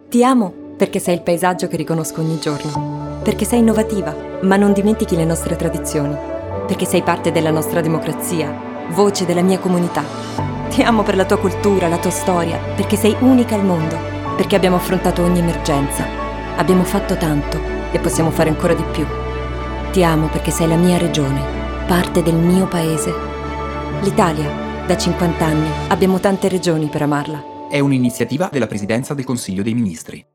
Ti amo perché sei il paesaggio che riconosco ogni giorno, perché sei innovativa, ma non dimentichi le nostre tradizioni, perché sei parte della nostra democrazia, voce della mia comunità. Ti amo per la tua cultura, la tua storia, perché sei unica al mondo, perché abbiamo affrontato ogni emergenza. Abbiamo fatto tanto e possiamo fare ancora di più. Ti amo perché sei la mia regione, parte del mio paese. L'Italia, da 50 anni, abbiamo tante regioni per amarla. È un'iniziativa della Presidenza del Consiglio dei Ministri.